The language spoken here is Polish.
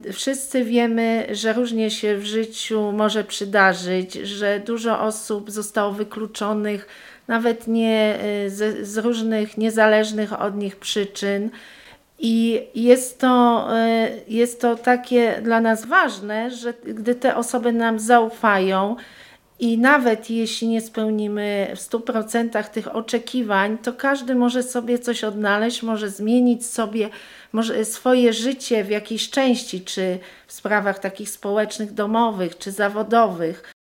Wszyscy wiemy, że różnie się w życiu może przydarzyć, że dużo osób zostało wykluczonych, nawet nie z różnych niezależnych od nich przyczyn. I jest to takie dla nas ważne, że gdy te osoby nam zaufają i nawet jeśli nie spełnimy w 100% tych oczekiwań, to każdy może sobie coś odnaleźć, może zmienić sobie swoje życie w jakiejś części, czy w sprawach takich społecznych, domowych, czy zawodowych.